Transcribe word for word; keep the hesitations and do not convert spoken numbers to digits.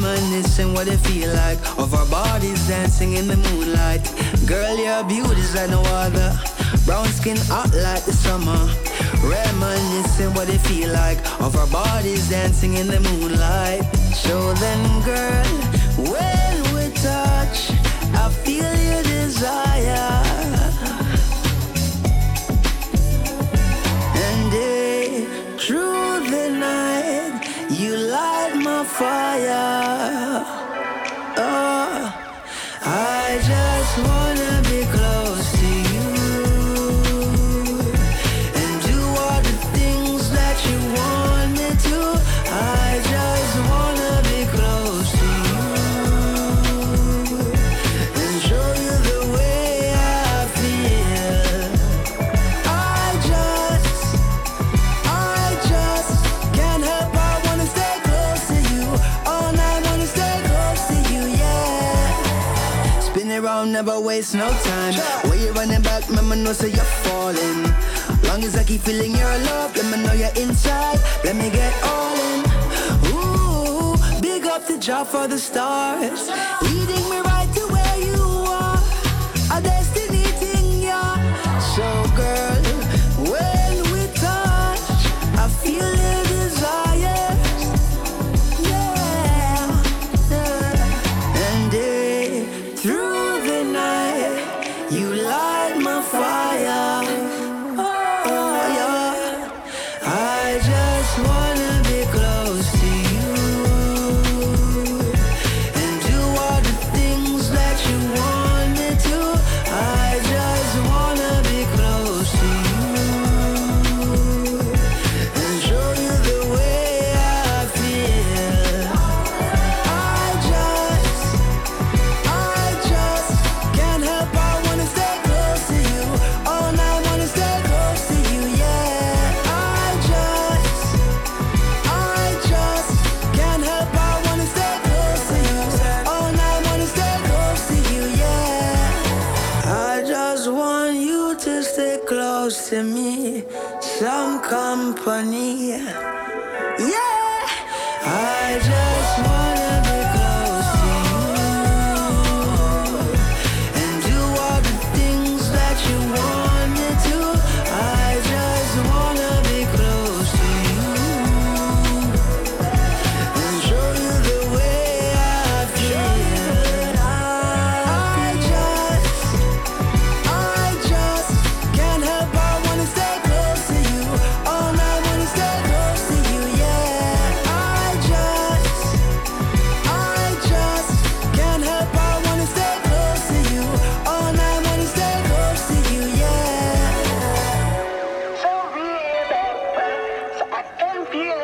reminiscing what it feel like of our bodies dancing in the moonlight. Girl, your beauty's like no other. Brown skin hot like the summer. Reminiscing what it feel like of our bodies dancing in the moonlight. So then, girl, when we touch, I feel your desire. And day through the night, you light my fire. Oh, I just wanna be close to you and do all the things that you want me to. I just wanna be close to you and show you the way I feel. I just, I just can't help but wanna stay close to you. All night wanna stay close to you, yeah. Spin around, never waste no time. When you're running back, mama know say you're falling. Long as I keep feeling your love, let me know you're inside. Let me get all in. Ooh, big up the job for the stars, leading me right to where you are. A destiny thing, yeah. So girl, when we touch, I feel your desires. Yeah, yeah. And day through the night, you light my fire. Oh, yeah. I just wanna be close to you and do all the things that you want me to. I just wanna be close to you and show you the way I feel. I just, I just can't help but wanna stay close to you. All night wanna stay close to you, yeah. I just, I just can't help but wanna stay close to you. All night wanna stay close to you, yeah. I just want you to stay close to me, some company, yeah. I just wanna be close to you and do all the things that you want me to. I just wanna be close to you and show you the way I feel. I just, I just can't help but wanna stay close to you. All night wanna stay close to you, yeah. I just, I just can't help but wanna stay close to you. All night wanna stay close to you, yeah. So real, so I can feel